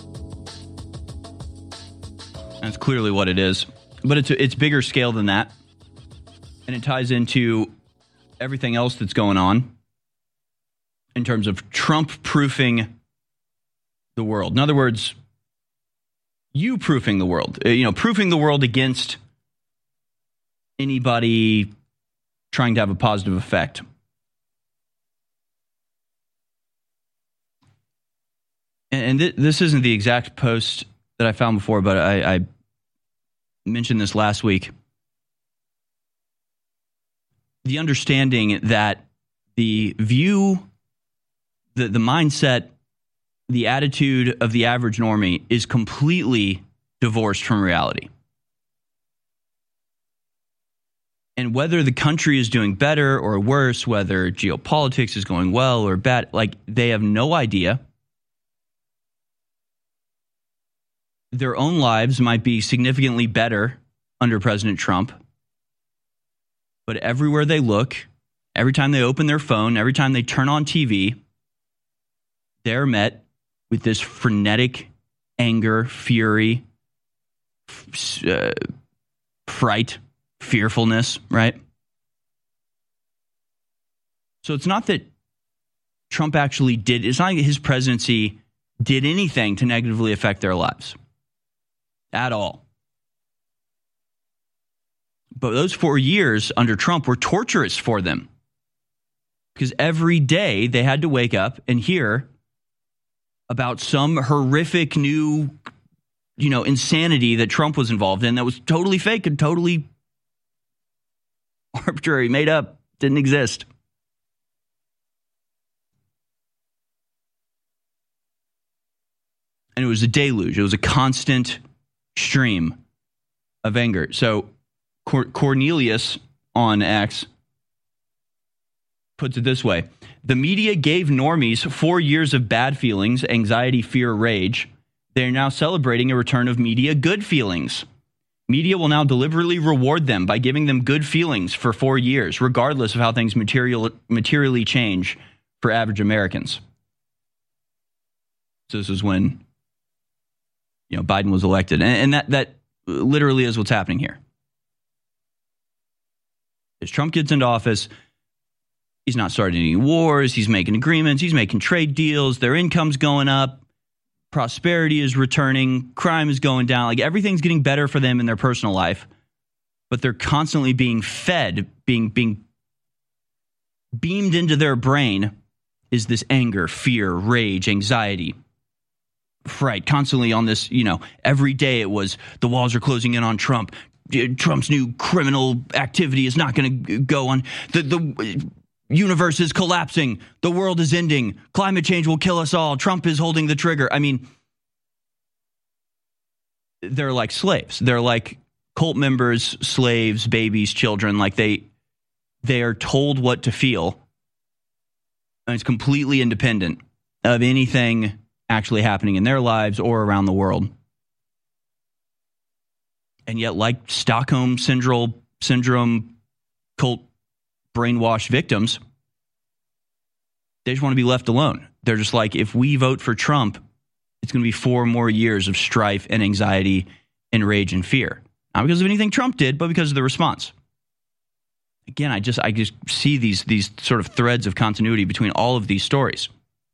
That's clearly what it is. But it's it's bigger scale than that. And it ties into everything else that's going on in terms of Trump-proofing the world. In other words, you proofing the world. You know, proofing the world against anybody trying to have a positive effect. And th- this isn't the exact post that I found before, but I, I mentioned this last week. The understanding that the view, the, the mindset, the attitude of the average normie is completely divorced from reality. And whether the country is doing better or worse, whether geopolitics is going well or bad, like they have no idea. Their own lives might be significantly better under President Trump. But everywhere they look, every time they open their phone, every time they turn on T V, they're met with this frenetic anger, fury, uh, fright, fearfulness, right? So it's not that Trump actually did, it's not like his presidency did anything to negatively affect their lives at all. But those four years under Trump were torturous for them because every day they had to wake up and hear about some horrific new, you know, insanity that Trump was involved in that was totally fake and totally arbitrary, made up, didn't exist. And it was a deluge. It was a constant stream of anger. So Cor- Cornelius on X puts it this way. The media gave normies four years of bad feelings, anxiety, fear, rage. They're now celebrating a return of media good feelings. Media will now deliberately reward them by giving them good feelings for four years, regardless of how things material, materially change for average Americans. So this is when, you know, Biden was elected. And, and that, that literally is what's happening here. As Trump gets into office, he's not starting any wars. He's making agreements. He's making trade deals. Their income's going up. Prosperity is returning. Crime is going down. Like, everything's getting better for them in their personal life. But they're constantly being fed, being, being beamed into their brain is this anger, fear, rage, anxiety, fright, constantly on this, you know, every day it was the walls are closing in on Trump. Trump's new criminal activity is not going to go on. The, the universe is collapsing. The world is ending. Climate change will kill us all. Trump is holding the trigger. I mean, they're like slaves. They're like cult members, slaves, babies, children. Like they, they are told what to feel. And it's completely independent of anything actually happening in their lives or around the world. And yet, like Stockholm syndrome, syndrome cult brainwashed victims, they just want to be left alone. They're just like, if we vote for Trump, it's going to be four more years of strife and anxiety and rage and fear. Not because of anything Trump did, but because of the response. Again, I just I just see these these sort of threads of continuity between all of these stories.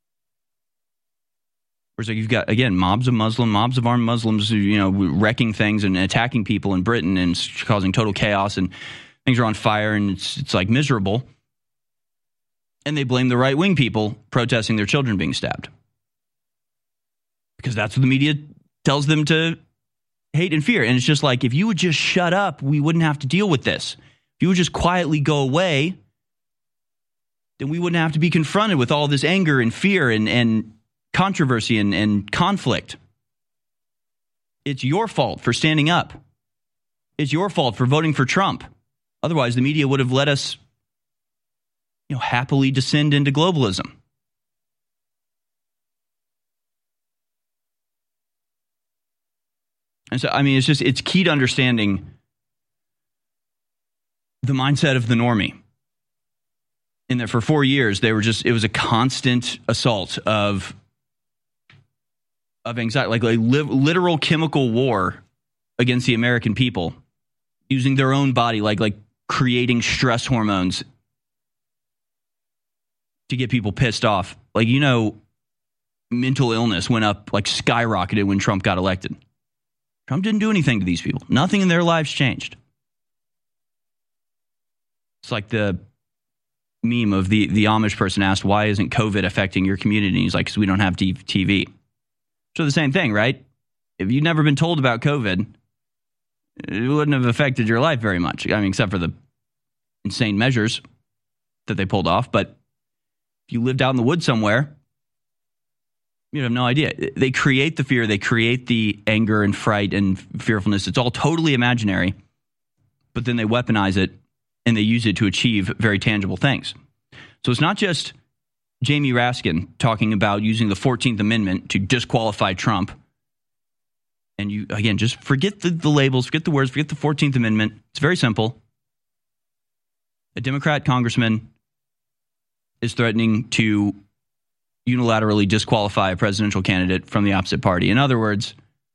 Whereas like you've got, again, mobs of Muslim, mobs of armed Muslims, you know, wrecking things and attacking people in Britain and causing total chaos, and things are on fire, and it's it's like miserable. And they blame the right-wing people protesting their children being stabbed. Because that's what the media tells them to hate and fear. And it's just like, if you would just shut up, we wouldn't have to deal with this. If you would just quietly go away, then we wouldn't have to be confronted with all this anger and fear and, and controversy and, and conflict. It's your fault for standing up. It's your fault for voting for Trump. Otherwise, the media would have let us, you know, happily descend into globalism. And so, I mean, it's just, it's key to understanding the mindset of the normie. In that for four years, they were just, it was a constant assault of, of anxiety, like a li- literal chemical war against the American people, using their own body, like, like creating stress hormones to get people pissed off. Like, you know, mental illness went up, like skyrocketed when Trump got elected. Trump didn't do anything to these people. Nothing in their lives changed. It's like the meme of the, the Amish person asked, why isn't COVID affecting your community? And he's like, because we don't have T V. So the same thing, right? If you'd never been told about COVID, it wouldn't have affected your life very much. I mean, except for the insane measures that they pulled off. But if you lived out in the woods somewhere, you have no idea. They create the fear. They create the anger and fright and fearfulness. It's all totally imaginary. But then they weaponize it and they use it to achieve very tangible things. So it's not just Jamie Raskin talking about using the fourteenth Amendment to disqualify Trump. And you, again, just forget the, the labels, forget the words, forget the fourteenth Amendment. It's very simple. A Democrat congressman is threatening to unilaterally disqualify a presidential candidate from the opposite party. In other words,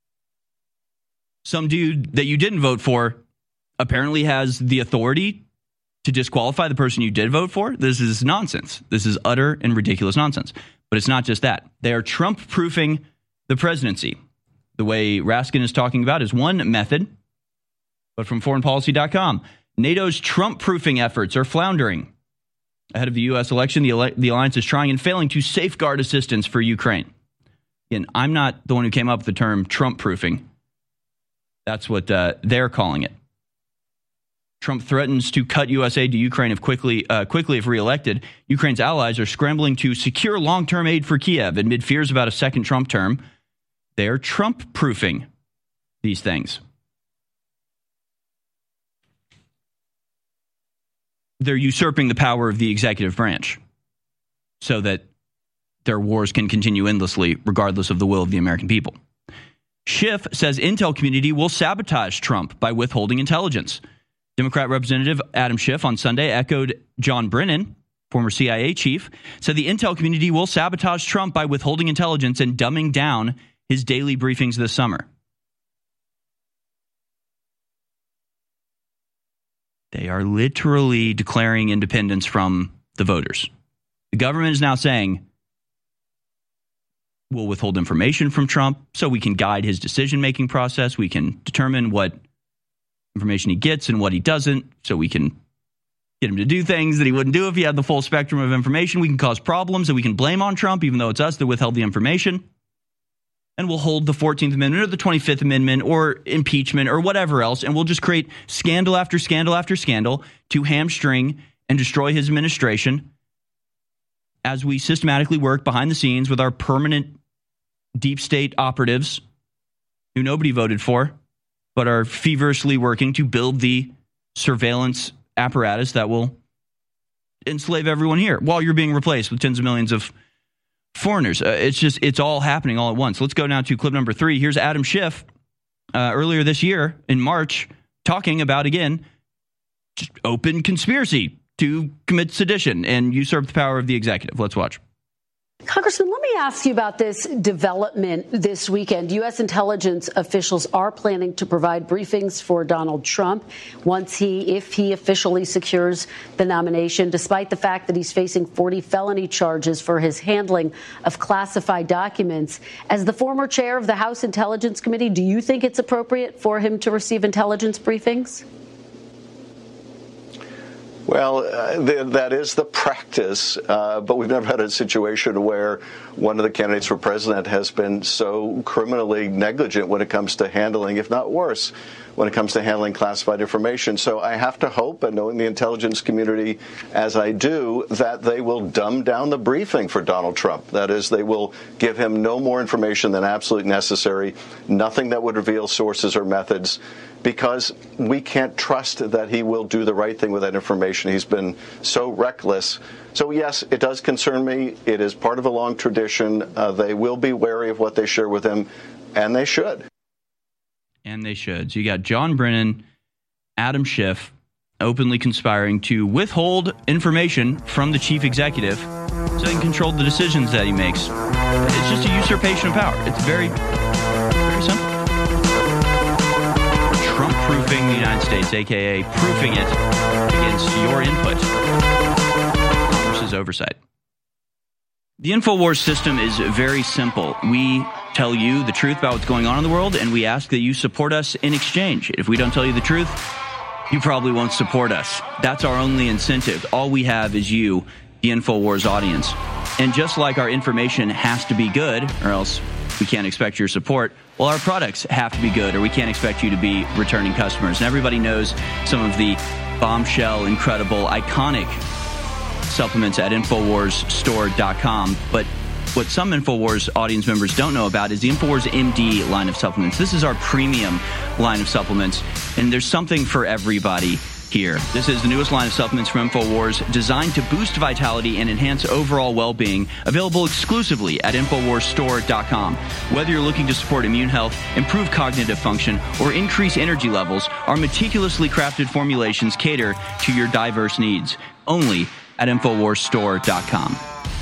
some dude that you didn't vote for apparently has the authority to disqualify the person you did vote for. This is nonsense. This is utter and ridiculous nonsense. But it's not just that. They are Trump-proofing the presidency. The way Raskin is talking about is one method, but from foreign policy dot com, NATO's Trump-proofing efforts are floundering. Ahead of the U S election, the, ele- the alliance is trying and failing to safeguard assistance for Ukraine. Again, I'm not the one who came up with the term Trump-proofing. That's what uh, they're calling it. Trump threatens to cut U S aid to Ukraine if quickly, uh, quickly if reelected. Ukraine's allies are scrambling to secure long-term aid for Kiev amid fears about a second Trump term. They're Trump-proofing these things. they're usurping the power of the executive branch so that their wars can continue endlessly, regardless of the will of the American people. Schiff says intel community will sabotage Trump by withholding intelligence. Democrat Representative Adam Schiff on Sunday echoed John Brennan, former C I A chief, said the intel community will sabotage Trump by withholding intelligence and dumbing down his daily briefings this summer. They are literally declaring independence from the voters. The government is now saying, we'll withhold information from Trump so we can guide his decision-making process. We can determine what information he gets and what he doesn't, so we can get him to do things that he wouldn't do if he had the full spectrum of information. We can cause problems and we can blame on Trump, even though it's us that withheld the information. And we'll hold the fourteenth Amendment or the twenty-fifth Amendment or impeachment or whatever else, and we'll just create scandal after scandal after scandal to hamstring and destroy his administration as we systematically work behind the scenes with our permanent deep state operatives who nobody voted for, but are feverishly working to build the surveillance apparatus that will enslave everyone here while you're being replaced with tens of millions of foreigners. Uh, it's just, it's all happening all at once. Let's go now to clip number three. Here's Adam Schiff uh, earlier this year in March talking about, again, just open conspiracy to commit sedition and usurp the power of the executive. Let's watch. Congressman, let me ask you about this development this weekend. U S intelligence officials are planning to provide briefings for Donald Trump once he, if he officially secures the nomination, despite the fact that he's facing forty felony charges for his handling of classified documents. As the former chair of the House Intelligence Committee, do you think it's appropriate for him to receive intelligence briefings? Well, uh, th- that is the practice, uh, but we've never had a situation where one of the candidates for president has been so criminally negligent when it comes to handling, if not worse, when it comes to handling classified information. So I have to hope, and knowing the intelligence community as I do, that they will dumb down the briefing for Donald Trump. That is, they will give him no more information than absolutely necessary, nothing that would reveal sources or methods, because we can't trust that he will do the right thing with that information. He's been so reckless. So, yes, it does concern me. It is part of a long tradition. Uh, they will be wary of what they share with him, and they should. And they should. So you got John Brennan, Adam Schiff, openly conspiring to withhold information from the chief executive so they can control the decisions that he makes. It's just a usurpation of power. It's very, very simple. Trump-proofing the United States, a k a proofing it against your input versus oversight. The InfoWars system is very simple. We tell you the truth about what's going on in the world, and we ask that you support us in exchange. If we don't tell you the truth, you probably won't support us. That's our only incentive. All we have is you, the InfoWars audience. And just like our information has to be good, or else we can't expect your support, well, our products have to be good, or we can't expect you to be returning customers. And everybody knows some of the bombshell, incredible, iconic supplements at InfoWars Store dot com. But what some InfoWars audience members don't know about is the InfoWars M D line of supplements. This is our premium line of supplements, and there's something for everybody here. This is the newest line of supplements from InfoWars, designed to boost vitality and enhance overall well-being, available exclusively at InfoWars Store dot com. Whether you're looking to support immune health, improve cognitive function, or increase energy levels, our meticulously crafted formulations cater to your diverse needs. Only at InfoWars Store dot com.